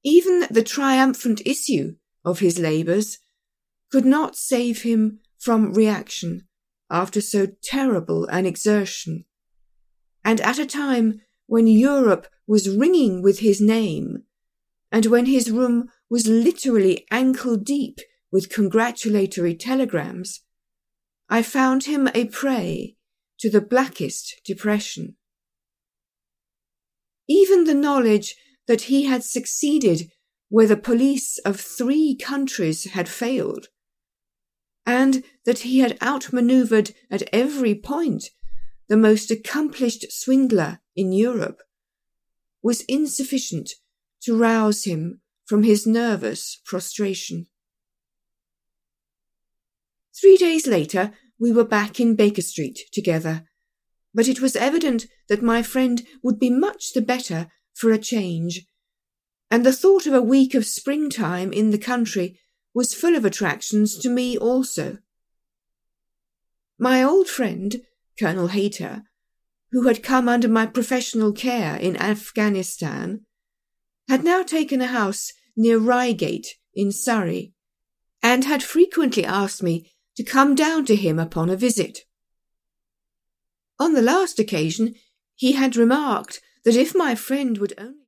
Even the triumphant issue of his labours could not save him from reaction after so terrible an exertion, and at a time when Europe was ringing with his name, and when his room was literally ankle-deep with congratulatory telegrams, I found him a prey to the blackest depression. Even the knowledge that he had succeeded where the police of 3 countries had failed, and that he had outmanoeuvred at every point the most accomplished swindler in Europe, was insufficient to rouse him from his nervous prostration. 3 days later, we were back in Baker Street together, but it was evident that my friend would be much the better for a change, and the thought of a week of springtime in the country was full of attractions to me also. My old friend, Colonel Hayter, who had come under my professional care in Afghanistan, had now taken a house near Reigate in Surrey, and had frequently asked me to come down to him upon a visit. On the last occasion, he had remarked that if my friend would only